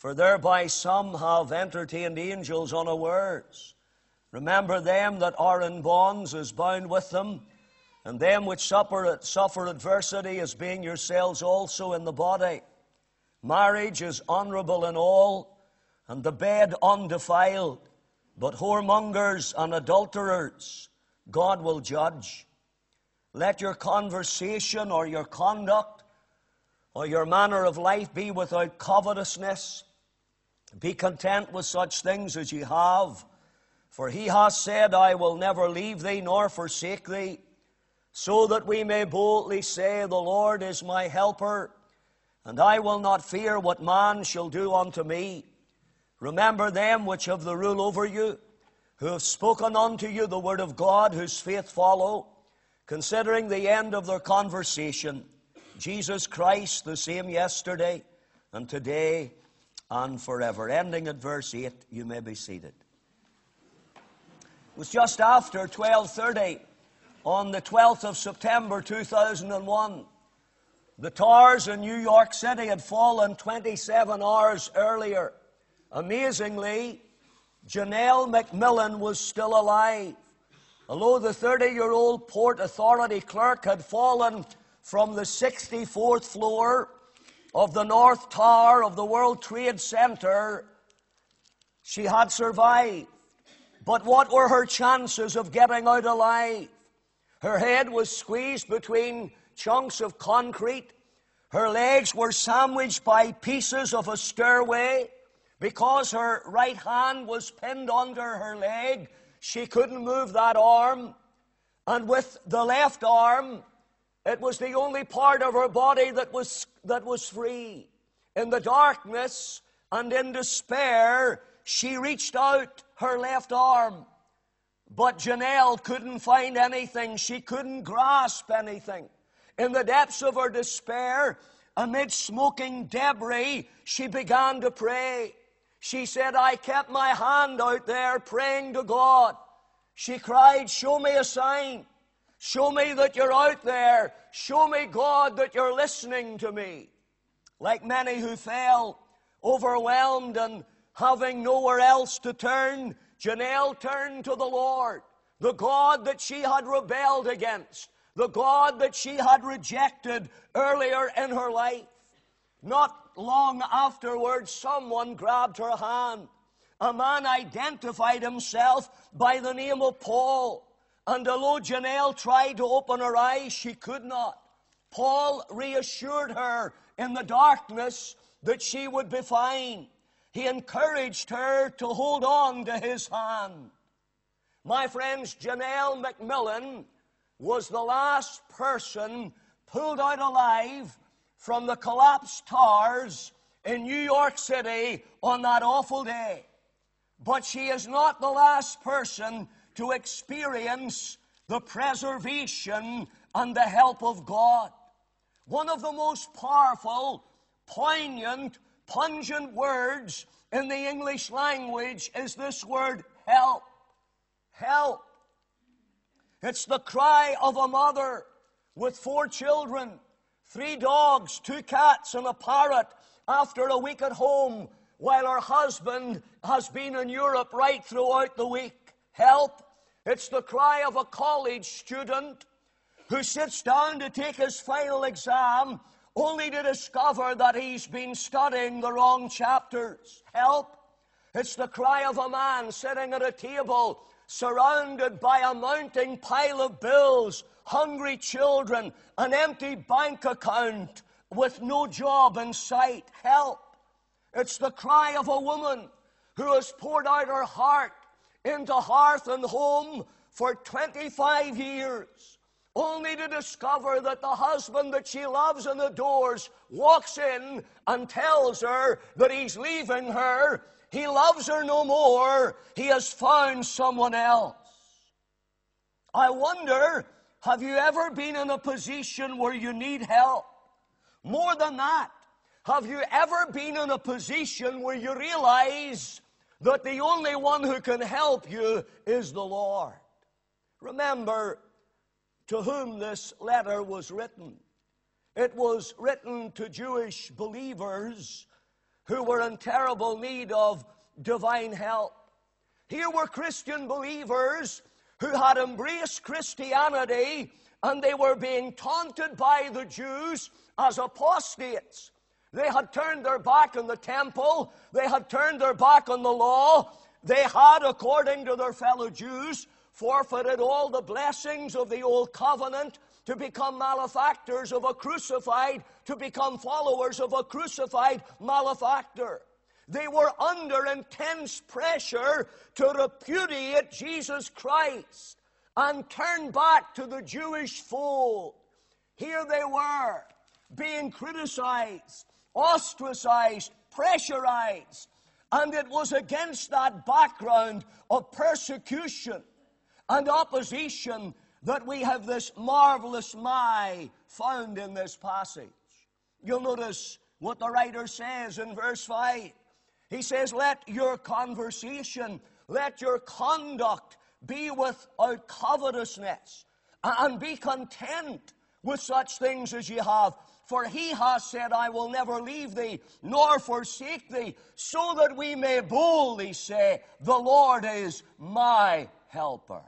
for thereby some have entertained angels unawares. Remember them that are in bonds as bound with them, and them which suffer adversity as being yourselves also in the body. Marriage is honorable in all, and the bed undefiled, but whoremongers and adulterers God will judge. Let your conversation or your conduct or your manner of life be without covetousness. Be content with such things as ye have, for he has said, I will never leave thee nor forsake thee, so that we may boldly say, the Lord is my helper, and I will not fear what man shall do unto me. Remember them which have the rule over you, who have spoken unto you the word of God, whose faith follow, considering the end of their conversation, Jesus Christ, the same yesterday and today and forever. Ending at verse 8, you may be seated. It was just after 12:30 on the 12th of September 2001. The towers in New York City had fallen 27 hours earlier. Amazingly, Janelle McMillan was still alive. Although the 30-year-old Port Authority clerk had fallen from the 64th floor of the North Tower of the World Trade Center, she had survived. But what were her chances of getting out alive? Her head was squeezed between chunks of concrete. Her legs were sandwiched by pieces of a stairway. Because her right hand was pinned under her leg, she couldn't move that arm. And with the left arm, it was the only part of her body that was free. In the darkness and in despair, she reached out her left arm. But Janelle couldn't find anything. She couldn't grasp anything. In the depths of her despair, amid smoking debris, she began to pray. She said, I kept my hand out there praying to God. She cried, show me a sign. Show me that you're out there. Show me, God, that you're listening to me. Like many who fell, overwhelmed and having nowhere else to turn, Janelle turned to the Lord, the God that she had rebelled against, the God that she had rejected earlier in her life. Not long afterwards, someone grabbed her hand. A man identified himself by the name of Paul. And although Janelle tried to open her eyes, she could not. Paul reassured her in the darkness that she would be fine. He encouraged her to hold on to his hand. My friends, Janelle McMillan was the last person pulled out alive from the collapsed towers in New York City on that awful day. But she is not the last person to experience the preservation and the help of God. One of the most powerful, poignant, pungent words in the English language is this word, help. Help. It's the cry of a mother with 4 children, 3 dogs, 2 cats, and a parrot after a week at home while her husband has been in Europe right throughout the week. Help. It's the cry of a college student who sits down to take his final exam only to discover that he's been studying the wrong chapters. Help. It's the cry of a man sitting at a table surrounded by a mounting pile of bills, hungry children, an empty bank account with no job in sight. Help. It's the cry of a woman who has poured out her heart into hearth and home for 25 years, only to discover that the husband that she loves and adores walks in and tells her that he's leaving her. He loves her no more. He has found someone else. I wonder, have you ever been in a position where you need help? More than that, have you ever been in a position where you realize that the only one who can help you is the Lord? Remember to whom this letter was written. It was written to Jewish believers who were in terrible need of divine help. Here were Christian believers who had embraced Christianity, and they were being taunted by the Jews as apostates. They had turned their back on the temple. They had turned their back on the law. They had, according to their fellow Jews, forfeited all the blessings of the old covenant to become malefactors of a crucified, to become followers of a crucified malefactor. They were under intense pressure to repudiate Jesus Christ and turn back to the Jewish fold. Here they were, being criticized, ostracized, pressurized, and it was against that background of persecution and opposition that we have this marvelous my found in this passage. You'll notice what the writer says in verse 5. He says, let your conversation, let your conduct be without covetousness, and be content with such things as ye have. For he has said, I will never leave thee, nor forsake thee, so that we may boldly say, the Lord is my helper.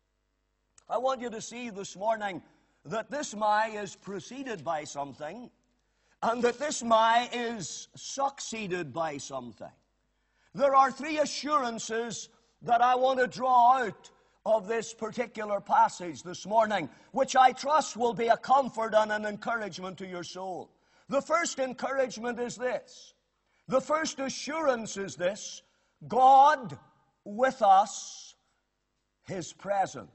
I want you to see this morning that this my is preceded by something, and that this my is succeeded by something. There are three assurances that I want to draw out of this particular passage this morning, which I trust will be a comfort and an encouragement to your soul. The first encouragement is this. The first assurance is this: God with us, His presence.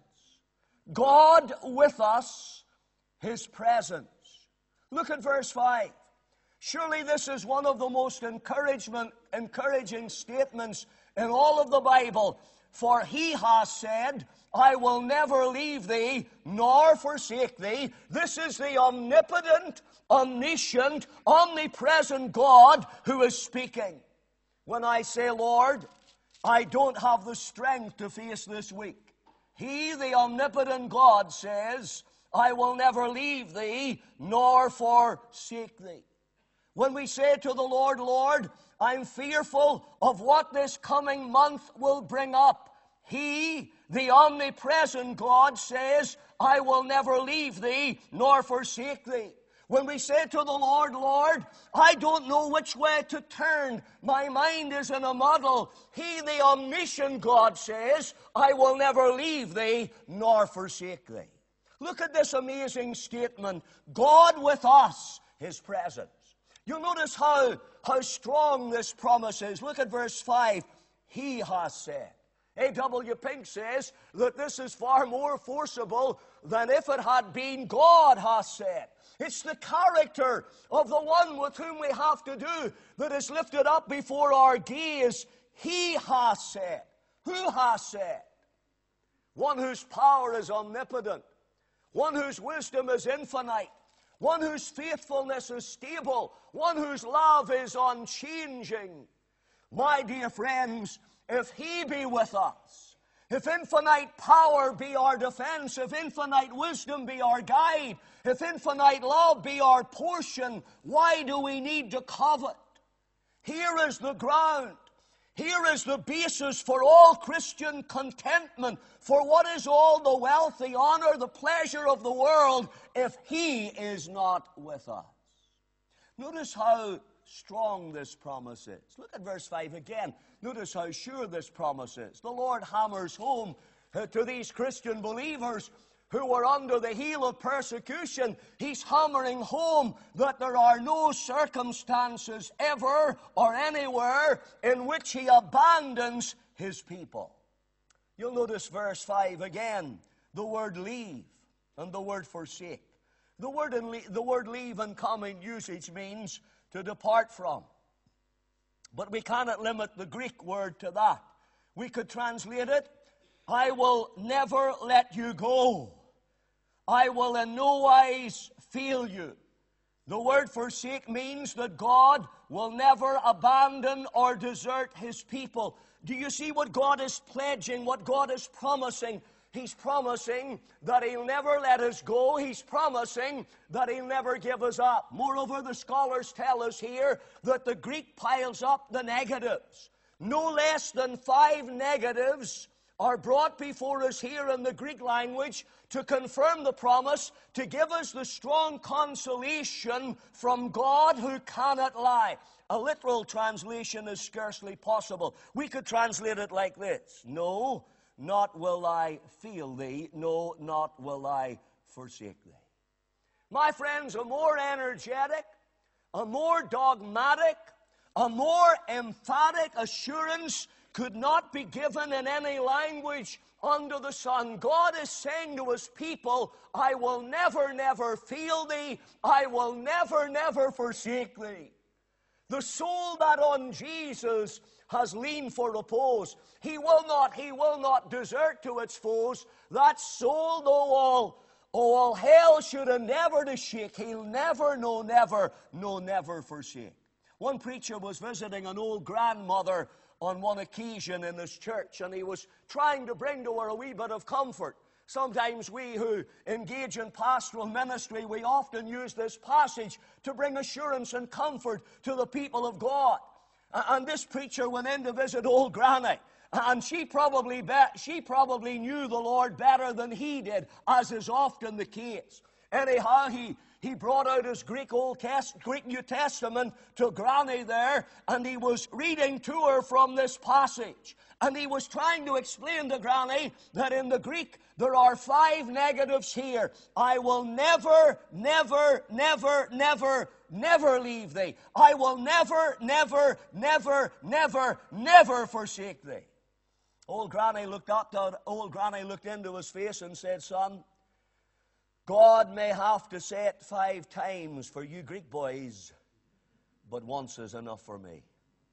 God with us, His presence. Look at verse 5. Surely this is one of the most encouraging statements in all of the Bible. For he has said, I will never leave thee, nor forsake thee. This is the omnipotent, omniscient, omnipresent God who is speaking. When I say, Lord, I don't have the strength to face this week, He, the omnipotent God, says, I will never leave thee, nor forsake thee. When we say to the Lord, Lord, I'm fearful of what this coming month will bring up, He, the omnipresent God, says, I will never leave thee, nor forsake thee. When we say to the Lord, Lord, I don't know which way to turn, my mind is in a muddle, He, the omniscient God, says, I will never leave thee, nor forsake thee. Look at this amazing statement, God with us, His presence. You'll notice how strong this promise is. Look at verse 5. He has said. A.W. Pink says that this is far more forcible than if it had been God has said. It's the character of the one with whom we have to do that is lifted up before our gaze. He has said. Who has said? One whose power is omnipotent. One whose wisdom is infinite. One whose faithfulness is stable. One whose love is unchanging. My dear friends, if He be with us, if infinite power be our defense, if infinite wisdom be our guide, if infinite love be our portion, why do we need to covet? Here is the ground. Here is the basis for all Christian contentment, for what is all the wealth, the honor, the pleasure of the world, if He is not with us. Notice how strong this promise is. Look at verse 5 again. Notice how sure this promise is. The Lord hammers home to these Christian believers who were under the heel of persecution. He's hammering home that there are no circumstances ever or anywhere in which He abandons His people. You'll notice verse 5 again, the word leave and the word forsake. The word leave in common usage means to depart from. But we cannot limit the Greek word to that. We could translate it, I will never let you go. I will in no wise fail you. The word forsake means that God will never abandon or desert His people. Do you see what God is pledging, what God is promising? He's promising that He'll never let us go. He's promising that He'll never give us up. Moreover, the scholars tell us here that the Greek piles up the negatives. No less than 5 negatives are brought before us here in the Greek language to confirm the promise, to give us the strong consolation from God who cannot lie. A literal translation is scarcely possible. We could translate it like this: no, not will I fail thee. No, not will I forsake thee. My friends, a more energetic, a more dogmatic, a more emphatic assurance could not be given in any language under the sun. God is saying to His people, I will never, never fail thee. I will never, never forsake thee. The soul that on Jesus has leaned for repose, He will not desert to its foes. That soul, though all hell should endeavor to shake, He'll never, no never forsake. One preacher was visiting an old grandmother on one occasion in his church, and he was trying to bring to her a wee bit of comfort. Sometimes we who engage in pastoral ministry, we often use this passage to bring assurance and comfort to the people of God. And this preacher went in to visit old Granny, and she probably knew the Lord better than he did, as is often the case. Anyhow, he brought out his Greek New Testament to Granny there, and he was reading to her from this passage. And he was trying to explain to Granny that in the Greek there are 5 negatives here. I will never, never, never, never, never leave thee. I will never, never, never, never, never forsake thee. Old Granny looked into his face and said, Son, God may have to say it 5 times for you Greek boys, but once is enough for me.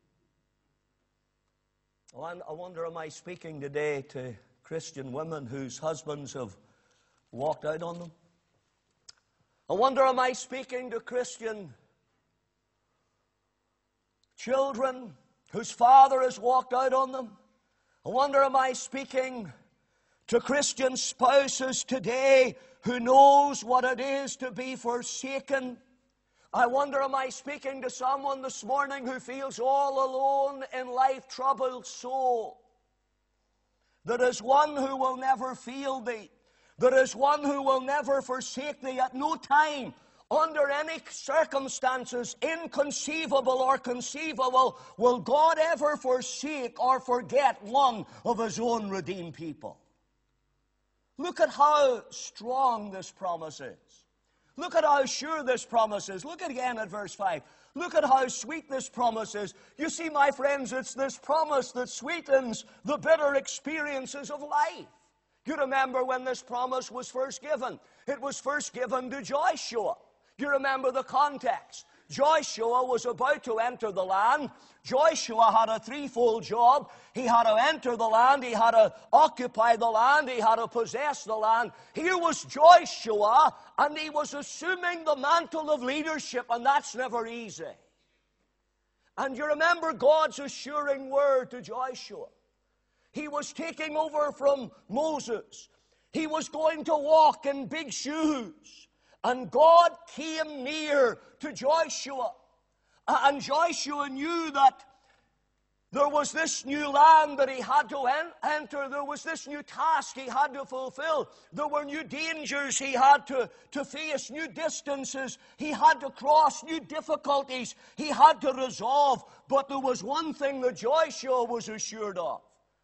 I wonder, am I speaking today to Christian women whose husbands have walked out on them? I wonder, am I speaking to Christian children whose father has walked out on them? I wonder, am I speaking to Christian spouses today who knows what it is to be forsaken? I wonder, am I speaking to someone this morning who feels all alone in life, troubled soul? There is one who will never fail thee. There is one who will never forsake thee. At no time, under any circumstances, inconceivable or conceivable, will God ever forsake or forget one of His own redeemed people. Look at how strong this promise is. Look at how sure this promise is. Look again at verse 5. Look at how sweet this promise is. You see, my friends, it's this promise that sweetens the bitter experiences of life. You remember when this promise was first given. It was first given to Joshua. You remember the context. Joshua was about to enter the land. Joshua had a threefold job. He had to enter the land, he had to occupy the land, he had to possess the land. Here was Joshua, and he was assuming the mantle of leadership, and that's never easy. And you remember God's assuring word to Joshua. He was taking over from Moses. He was going to walk in big shoes. And God came near to Joshua. And Joshua knew that there was this new land that he had to enter. There was this new task he had to fulfill. There were new dangers he had to face, new distances he had to cross, new difficulties he had to resolve. But there was one thing that Joshua was assured of.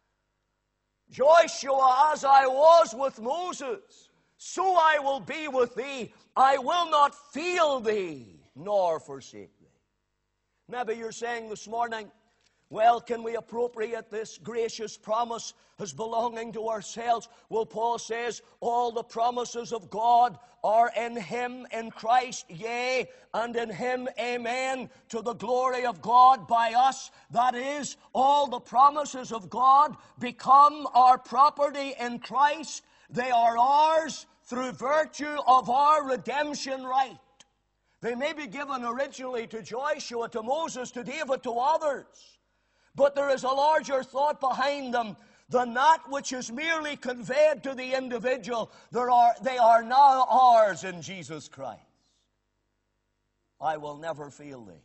Joshua, as I was with Moses, so I will be with thee. I will not fail thee, nor forsake thee. Maybe you're saying this morning, well, can we appropriate this gracious promise as belonging to ourselves? Well, Paul says, all the promises of God are in Him, in Christ, yea, and in Him, amen, to the glory of God by us. That is, all the promises of God become our property in Christ. They are ours through virtue of our redemption right. They may be given originally to Joshua, to Moses, to David, to others. But there is a larger thought behind them. than that which is merely conveyed to the individual. They are now ours in Jesus Christ. I will never fail thee.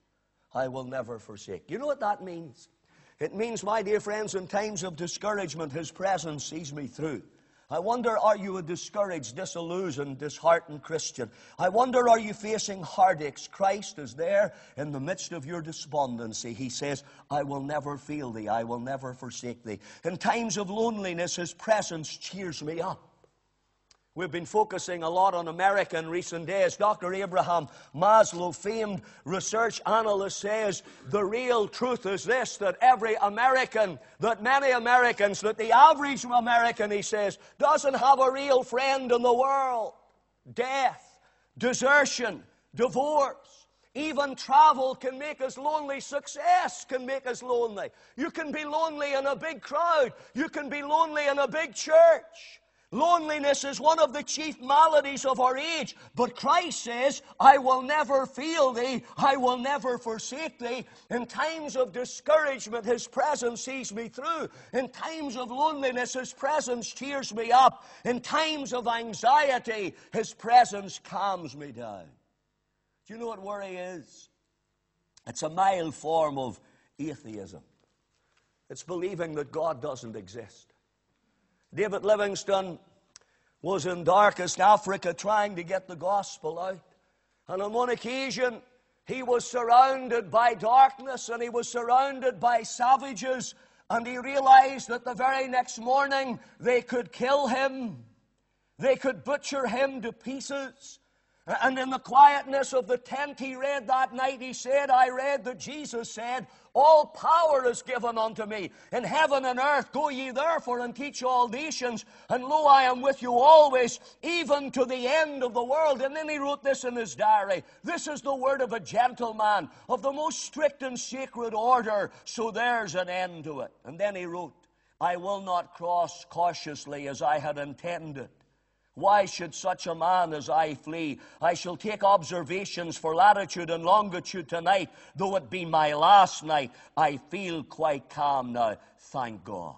I will never forsake. You know what that means? It means, my dear friends, in times of discouragement, His presence sees me through. I wonder, are you a discouraged, disillusioned, disheartened Christian? I wonder, are you facing heartaches? Christ is there in the midst of your despondency. He says, I will never fail thee. I will never forsake thee. In times of loneliness, His presence cheers me up. We've been focusing a lot on America in recent days. Dr. Abraham Maslow, famed research analyst, says the real truth is this, that every American, that many Americans, that the average American, he says, doesn't have a real friend in the world. Death, desertion, divorce, even travel can make us lonely. Success can make us lonely. You can be lonely in a big crowd. You can be lonely in a big church. Loneliness is one of the chief maladies of our age. But Christ says, I will never fail thee. I will never forsake thee. In times of discouragement, His presence sees me through. In times of loneliness, His presence cheers me up. In times of anxiety, His presence calms me down. Do you know what worry is? It's a mild form of atheism. It's believing that God doesn't exist. David Livingstone was in darkest Africa trying to get the gospel out. And on one occasion, he was surrounded by darkness and he was surrounded by savages. And he realized that the very next morning they could kill him. They could butcher him to pieces. And in the quietness of the tent he read that night, he said, I read that Jesus said, all power is given unto me in heaven and earth. Go ye therefore and teach all nations. And lo, I am with you always, even to the end of the world. And then he wrote this in his diary. This is the word of a gentleman of the most strict and sacred order. So there's an end to it. And then he wrote, I will not cross cautiously as I had intended. Why should such a man as I flee? I shall take observations for latitude and longitude tonight, though it be my last night. I feel quite calm now, thank God.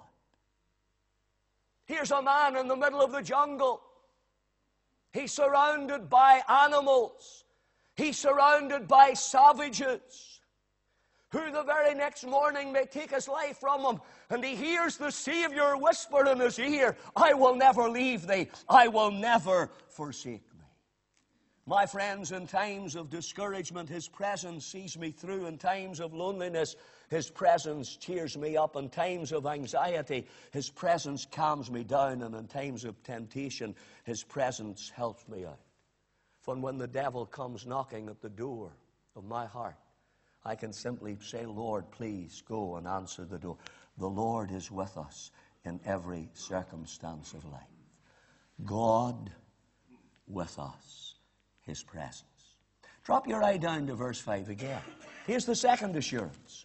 Here's a man in the middle of the jungle. He's surrounded by animals. He's surrounded by savages who the very next morning may take his life from him. And he hears the Savior whisper in his ear, I will never leave thee. I will never forsake thee. My friends, in times of discouragement, His presence sees me through. In times of loneliness, His presence cheers me up. In times of anxiety, His presence calms me down. And in times of temptation, His presence helps me out. For when the devil comes knocking at the door of my heart, I can simply say, Lord, please go and answer the door. The Lord is with us in every circumstance of life. God with us, His presence. Drop your eye down to verse 5 again. Here's the second assurance.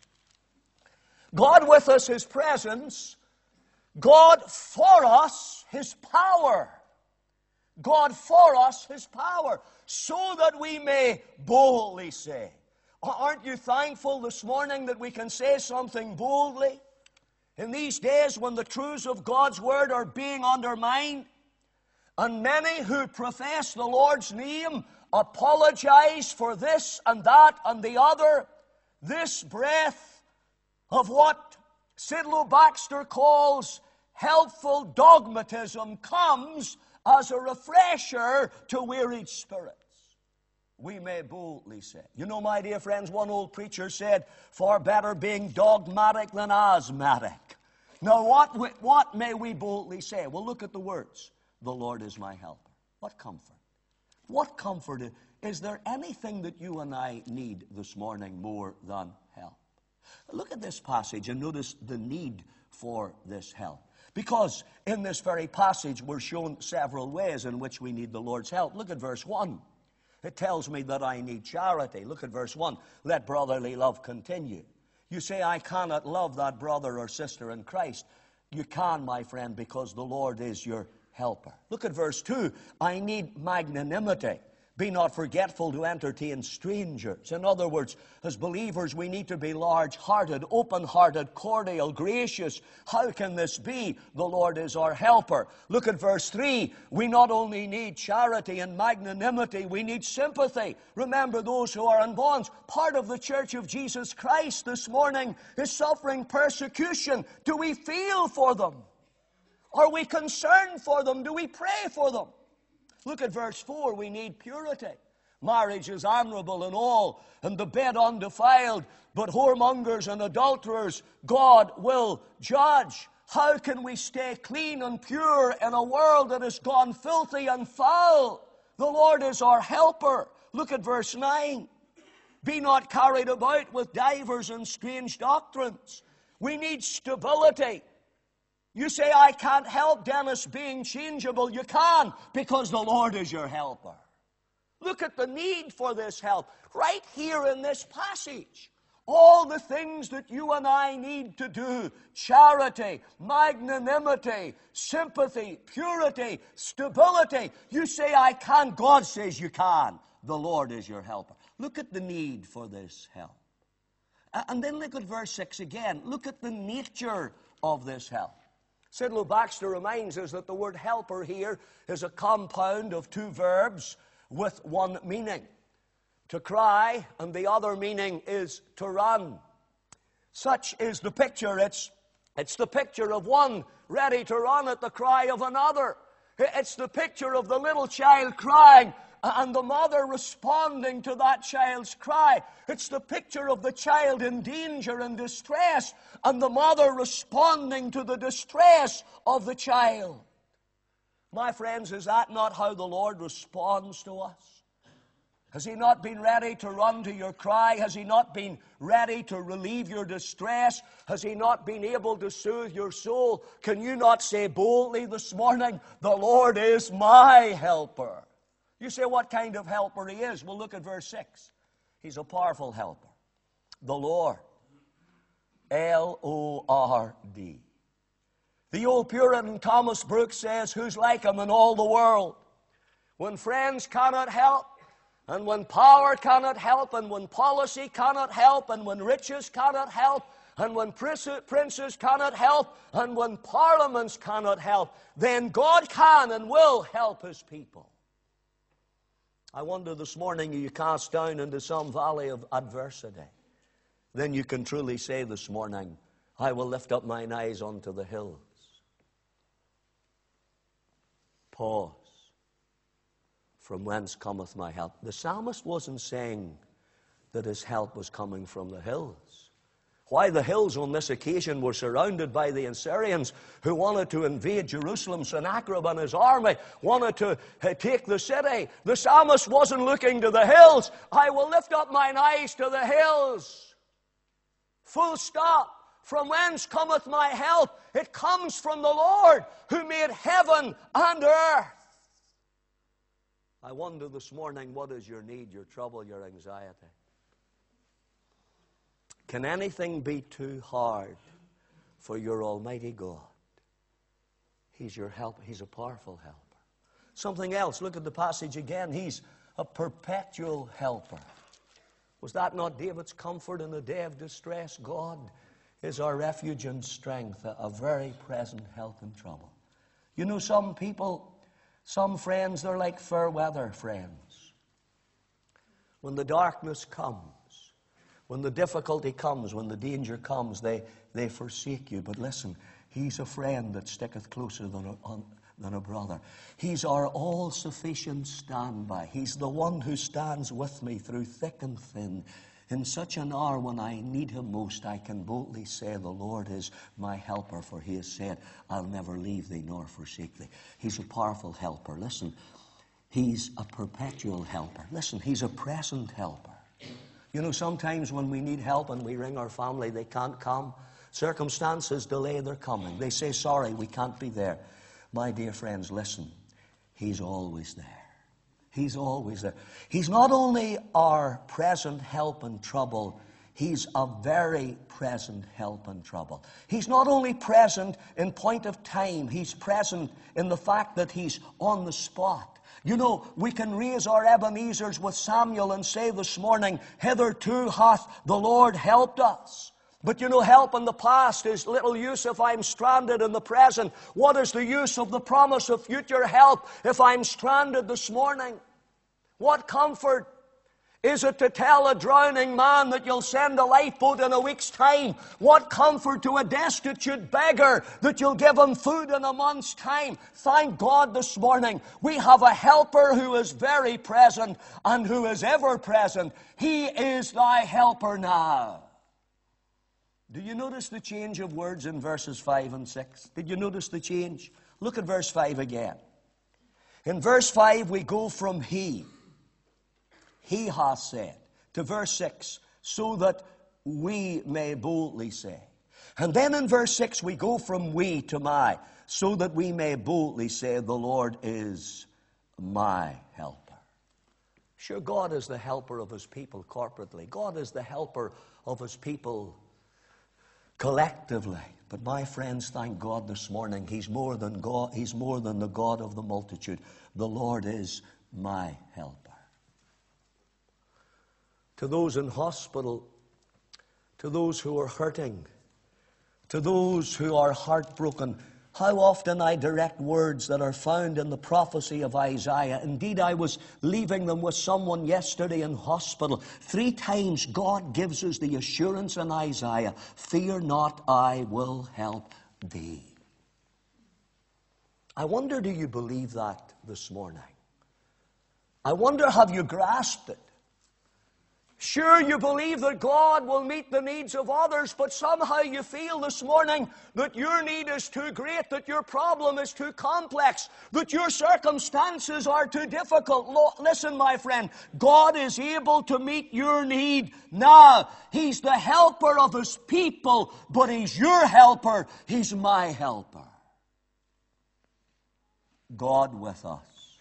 God with us, His presence. God for us, His power. God for us, His power. So that we may boldly say. Aren't you thankful this morning that we can say something boldly? In these days when the truths of God's Word are being undermined, and many who profess the Lord's name apologize for this and that and the other, this breath of what Sidlow Baxter calls helpful dogmatism comes as a refresher to wearied spirits. We may boldly say. You know, my dear friends, one old preacher said, far better being dogmatic than asthmatic. Now, what may we boldly say? Well, look at the words. The Lord is my helper. What comfort? What comfort? Is there anything that you and I need this morning more than help? Look at this passage and notice the need for this help. Because in this very passage, we're shown several ways in which we need the Lord's help. Look at verse 1. It tells me that I need charity. Look at verse 1. Let brotherly love continue. You say, I cannot love that brother or sister in Christ. You can, my friend, because the Lord is your helper. Look at verse 2. I need magnanimity. Be not forgetful to entertain strangers. In other words, as believers, we need to be large-hearted, open-hearted, cordial, gracious. How can this be? The Lord is our helper. Look at verse 3. We not only need charity and magnanimity, we need sympathy. Remember those who are in bonds. Part of the Church of Jesus Christ this morning is suffering persecution. Do we feel for them? Are we concerned for them? Do we pray for them? Look at verse 4. We need purity. Marriage is honorable and all, and the bed undefiled, but whoremongers and adulterers God will judge. How can we stay clean and pure in a world that has gone filthy and foul? The Lord is our helper. Look at verse 9. Be not carried about with divers and strange doctrines. We need stability. You say, I can't help, Dennis, being changeable. You can, because the Lord is your helper. Look at the need for this help right here in this passage. All the things that you and I need to do: charity, magnanimity, sympathy, purity, stability. You say, I can't. God says you can. The Lord is your helper. Look at the need for this help. And then look at verse 6 again. Look at the nature of this help. Sidlow Baxter reminds us that the word helper here is a compound of two verbs with one meaning. To cry, and the other meaning is to run. Such is the picture. It's the picture of one ready to run at the cry of another. It's the picture of the little child crying and the mother responding to that child's cry. It's the picture of the child in danger and distress and the mother responding to the distress of the child. My friends, is that not how the Lord responds to us? Has He not been ready to run to your cry? Has He not been ready to relieve your distress? Has He not been able to soothe your soul? Can you not say boldly this morning, the Lord is my helper? You say, what kind of helper He is? Well, look at verse 6. He's a powerful helper. The Lord. L-O-R-D. The old Puritan Thomas Brooks says, who's like Him in all the world? When friends cannot help, and when power cannot help, and when policy cannot help, and when riches cannot help, and when princes cannot help, and when parliaments cannot help, then God can and will help His people. I wonder this morning, are you cast down into some valley of adversity? Then you can truly say this morning, I will lift up mine eyes unto the hills. Pause. From whence cometh my help? The psalmist wasn't saying that his help was coming from the hills. Why the hills on this occasion were surrounded by the Assyrians who wanted to invade Jerusalem. Sennacherib and his army wanted to take the city. The psalmist wasn't looking to the hills. I will lift up mine eyes to the hills. Full stop. From whence cometh my help? It comes from the Lord who made heaven and earth. I wonder this morning, what is your need, your trouble, your anxiety? Can anything be too hard for your Almighty God? He's your help. He's a powerful helper. Something else, look at the passage again. He's a perpetual helper. Was that not David's comfort in the day of distress? God is our refuge and strength, a very present help in trouble. You know, some people, some friends, they're like fair weather friends. When the darkness comes, when the difficulty comes, when the danger comes, they forsake you. But listen, He's a friend that sticketh closer than a brother. He's our all-sufficient standby. He's the one who stands with me through thick and thin. In such an hour when I need Him most, I can boldly say, the Lord is my helper, for He has said, I'll never leave thee nor forsake thee. He's a powerful helper. Listen, He's a perpetual helper. Listen, He's a present helper. You know, sometimes when we need help and we ring our family, they can't come. Circumstances delay their coming. They say, sorry, we can't be there. My dear friends, listen, He's always there. He's always there. He's not only our present help in trouble, He's a very present help in trouble. He's not only present in point of time, He's present in the fact that He's on the spot. You know, we can raise our Ebenezers with Samuel and say this morning, hitherto hath the Lord helped us. But you know, help in the past is little use if I'm stranded in the present. What is the use of the promise of future help if I'm stranded this morning? What comfort is it to tell a drowning man that you'll send a lifeboat in a week's time? What comfort to a destitute beggar that you'll give him food in a month's time? Thank God this morning we have a helper who is very present and who is ever present. He is thy helper now. Do you notice the change of words in verses 5 and 6? Did you notice the change? Look at verse 5 again. In verse 5 we go from He hath said, to verse 6, so that we may boldly say. And then in verse 6 we go from we to my, so that we may boldly say, the Lord is my helper. Sure, God is the helper of His people corporately. God is the helper of His people collectively. But my friends, thank God this morning, He's more than God. He's more than the God of the multitude. The Lord is my helper. To those in hospital, to those who are hurting, to those who are heartbroken, how often I direct words that are found in the prophecy of Isaiah. Indeed, I was leaving them with someone yesterday in hospital. 3 times God gives us the assurance in Isaiah, fear not, I will help thee. I wonder, do you believe that this morning? I wonder, have you grasped it? Sure, you believe that God will meet the needs of others, but somehow you feel this morning that your need is too great, that your problem is too complex, that your circumstances are too difficult. Listen, my friend, God is able to meet your need now. He's the helper of His people, but He's your helper. He's my helper. God with us.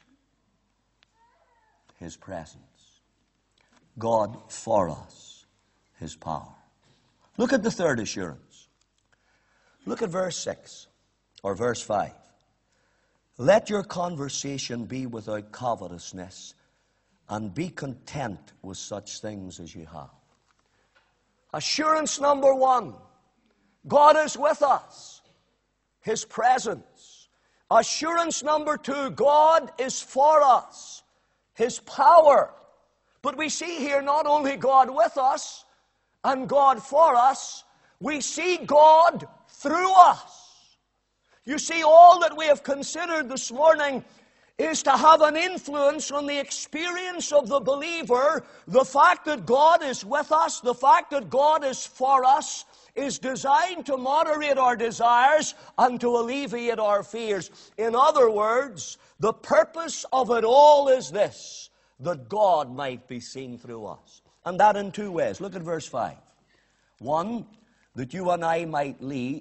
His presence. God for us, His power. Look at the third assurance. Look at verse 6 or verse 5. Let your conversation be without covetousness, and be content with such things as you have. Assurance number 1, God is with us, His presence. Assurance number 2, God is for us, His power. But we see here not only God with us and God for us, we see God through us. You see, all that we have considered this morning is to have an influence on the experience of the believer. The fact that God is with us, the fact that God is for us, is designed to moderate our desires and to alleviate our fears. In other words, the purpose of it all is this: that God might be seen through us. And that in 2 ways. Look at verse 5. 1, that you and I might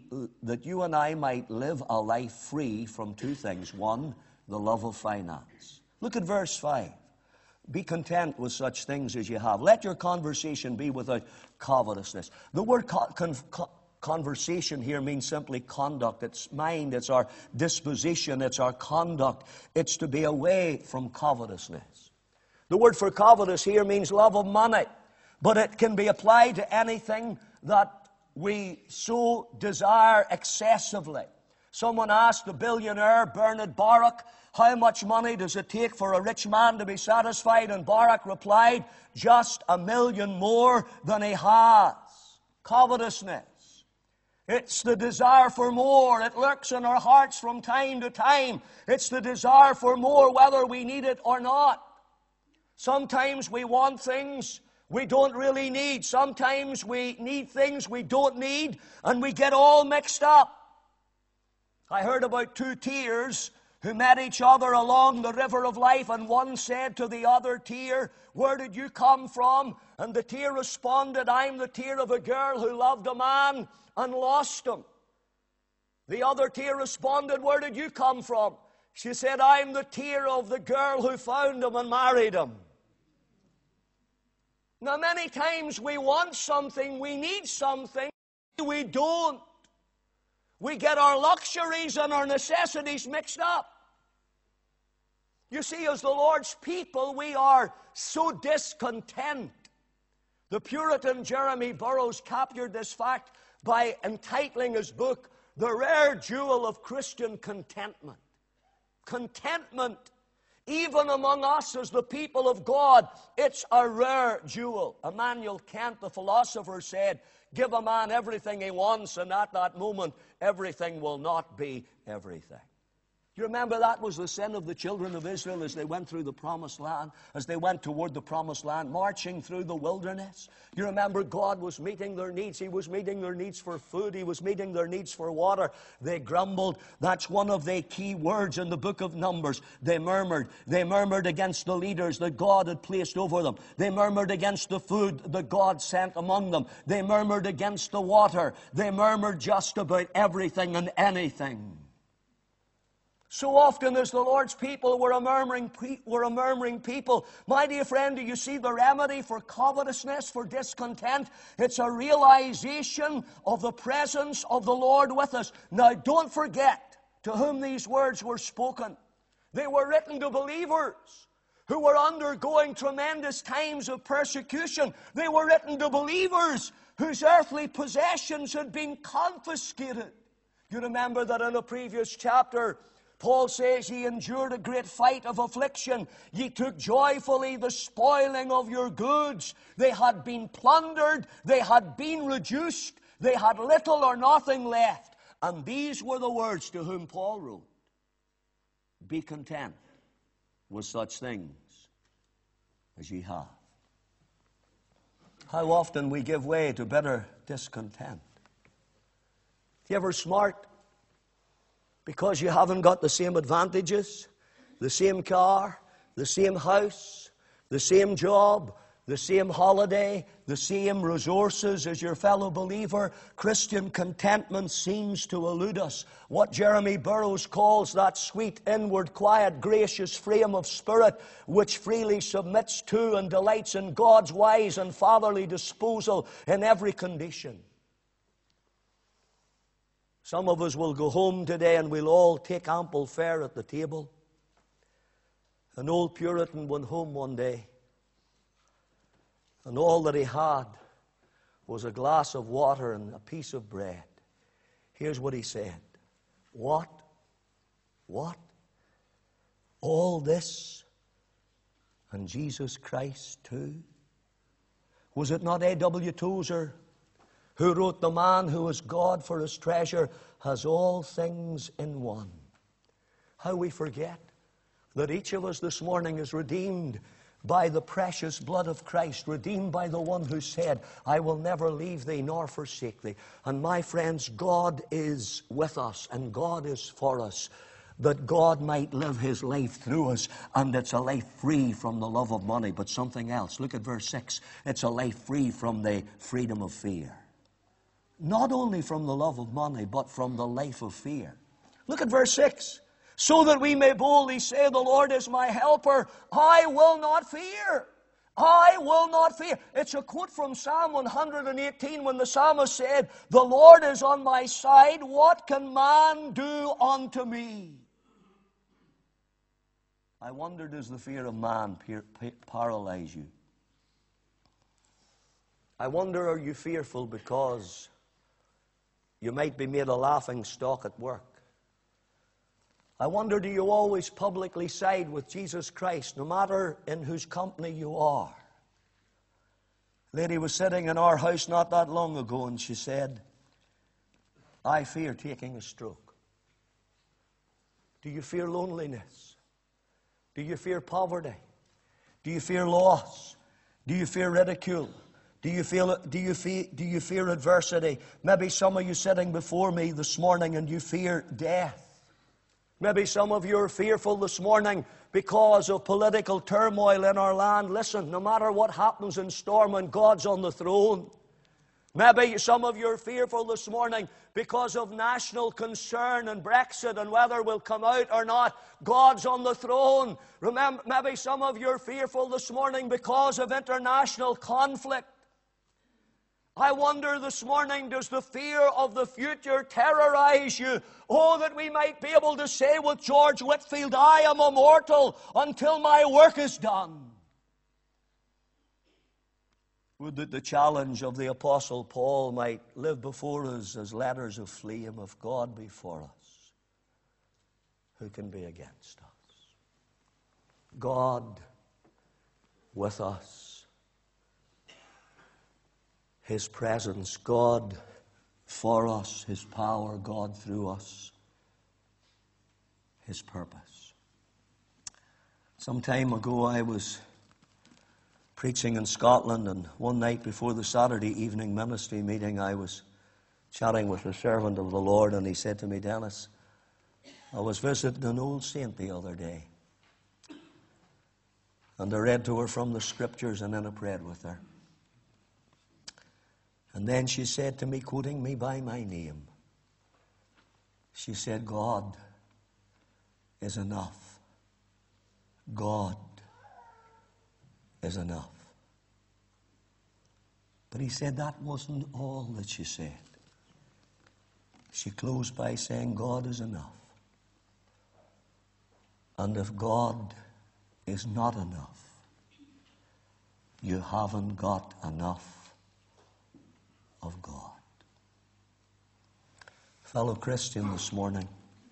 live a life free from 2 things. 1, the love of finance. Look at verse 5. Be content with such things as you have. Let your conversation be without covetousness. The word conversation here means simply conduct. It's mind, it's our disposition, it's our conduct. It's to be away from covetousness. The word for covetous here means love of money, but it can be applied to anything that we so desire excessively. Someone asked the billionaire Bernard Baruch, how much money does it take for a rich man to be satisfied? And Baruch replied, just $1 million more than he has. Covetousness. It's the desire for more. It lurks in our hearts from time to time. It's the desire for more whether we need it or not. Sometimes we want things we don't really need. Sometimes we need things we don't need, and we get all mixed up. I heard about 2 tears who met each other along the river of life, and one said to the other tear, where did you come from? And the tear responded, I'm the tear of a girl who loved a man and lost him. The other tear responded, where did you come from? She said, I'm the tear of the girl who found him and married him. Now, many times we want something, we need something, we don't. We get our luxuries and our necessities mixed up. You see, as the Lord's people, we are so discontent. The Puritan Jeremy Burroughs captured this fact by entitling his book, The Rare Jewel of Christian Contentment. Contentment, even among us as the people of God, it's a rare jewel. Immanuel Kant, the philosopher, said, give a man everything he wants, and at that moment, everything will not be everything. You remember that was the sin of the children of Israel as they went through the promised land, as they went toward the promised land, marching through the wilderness. You remember God was meeting their needs. He was meeting their needs for food. He was meeting their needs for water. They grumbled. That's one of the key words in the book of Numbers. They murmured. They murmured against the leaders that God had placed over them. They murmured against the food that God sent among them. They murmured against the water. They murmured just about everything and anything. So often as the Lord's people, we're a murmuring people. My dear friend, do you see the remedy for covetousness, for discontent? It's a realization of the presence of the Lord with us. Now, don't forget to whom these words were spoken. They were written to believers who were undergoing tremendous times of persecution. They were written to believers whose earthly possessions had been confiscated. You remember that in a previous chapter, Paul says, ye endured a great fight of affliction. Ye took joyfully the spoiling of your goods. They had been plundered. They had been reduced. They had little or nothing left. And these were the words to whom Paul wrote. Be content with such things as ye have. How often we give way to bitter discontent. If you ever smart because you haven't got the same advantages, the same car, the same house, the same job, the same holiday, the same resources as your fellow believer, Christian contentment seems to elude us. What Jeremy Burroughs calls that sweet, inward, quiet, gracious frame of spirit which freely submits to and delights in God's wise and fatherly disposal in every condition. Some of us will go home today and we'll all take ample fare at the table. An old Puritan went home one day, and all that he had was a glass of water and a piece of bread. Here's what he said. What? All this? And Jesus Christ too? Was it not A.W. Tozer who wrote, the man who has God for his treasure has all things in one? How we forget that each of us this morning is redeemed by the precious blood of Christ, redeemed by the one who said, I will never leave thee nor forsake thee. And my friends, God is with us and God is for us, that God might live his life through us, and it's a life free from the love of money, but something else. Look at verse 6. It's a life free from the freedom of fear. Not only from the love of money, but from the life of fear. Look at verse 6. So that we may boldly say, the Lord is my helper, I will not fear. I will not fear. It's a quote from Psalm 118 when the psalmist said, the Lord is on my side, what can man do unto me? I wonder, does the fear of man paralyze you? I wonder, are you fearful because you might be made a laughing stock at work? I wonder, do you always publicly side with Jesus Christ, no matter in whose company you are? A lady was sitting in our house not that long ago, and she said, I fear taking a stroke. Do you fear loneliness? Do you fear poverty? Do you fear loss? Do you fear ridicule? Do you fear adversity? Maybe some of you sitting before me this morning and you fear death. Maybe some of you are fearful this morning because of political turmoil in our land. Listen, no matter what happens in Stormont, God's on the throne. Maybe some of you are fearful this morning because of national concern and Brexit and whether we'll come out or not. God's on the throne. Remember, maybe some of you are fearful this morning because of international conflict. I wonder this morning, does the fear of the future terrorize you? Oh, that we might be able to say with George Whitefield, I am immortal until my work is done. Would that the challenge of the Apostle Paul might live before us as letters of flame. If God be for us, who can be against us? God with us. His presence, God for us. His power, God through us. His purpose. Some time ago I was preaching in Scotland, and one night before the Saturday evening ministry meeting I was chatting with a servant of the Lord, and he said to me, Dennis, I was visiting an old saint the other day, and I read to her from the Scriptures, and then I prayed with her. And then she said to me, quoting me by my name, she said, God is enough. God is enough. But he said that wasn't all that she said. She closed by saying, God is enough. And if God is not enough, you haven't got enough of God. Fellow Christian, this morning,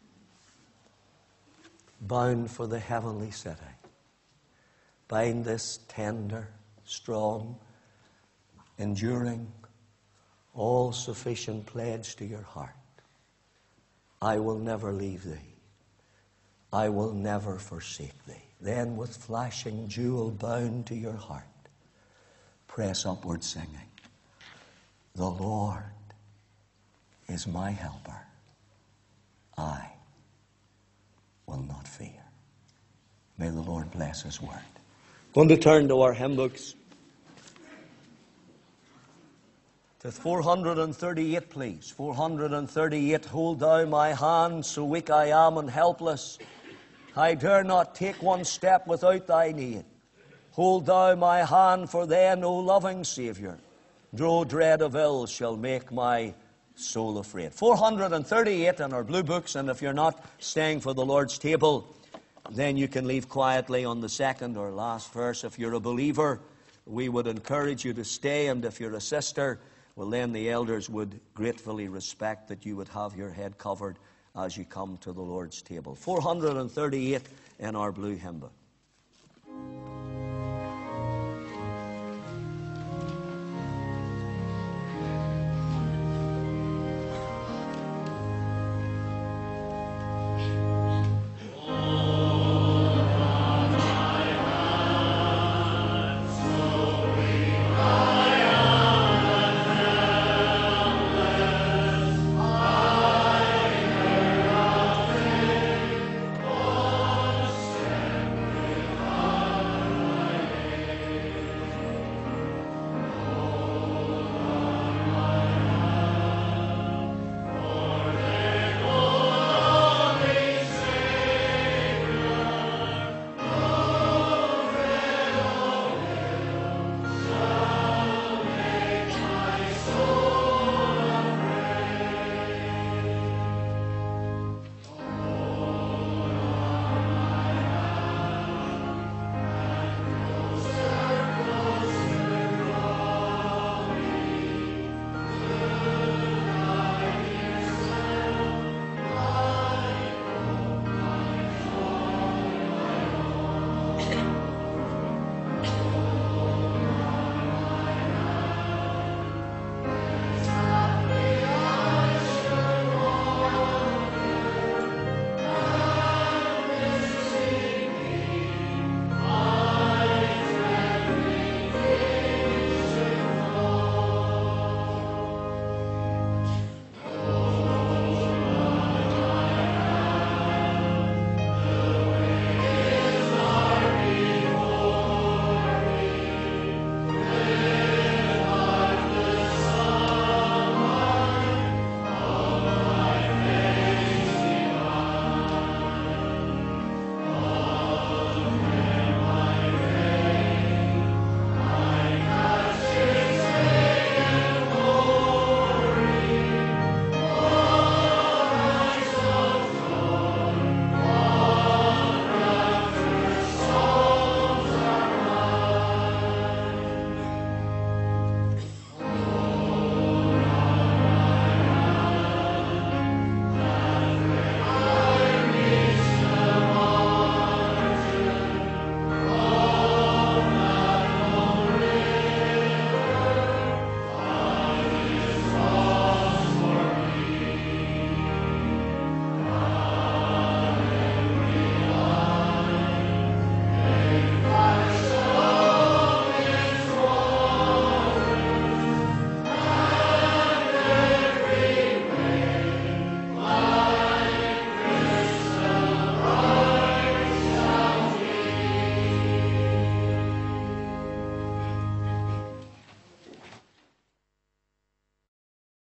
bound for the heavenly city, bind this tender, strong, enduring, all-sufficient pledge to your heart. I will never leave thee. I will never forsake thee. Then with flashing jewel bound to your heart, press upward singing, the Lord is my helper. I will not fear. May the Lord bless His word. Going to turn to our hymn books. To 438, please. 438. Hold thou my hand, so weak I am and helpless. I dare not take one step without thy need. Hold thou my hand, for then, O loving Saviour, no dread of ill shall make my soul afraid. 438 in our blue books, and if you're not staying for the Lord's table, then you can leave quietly on the second or last verse. If you're a believer, we would encourage you to stay, and if you're a sister, well, then the elders would gratefully respect that you would have your head covered as you come to the Lord's table. 438 in our blue hymn book.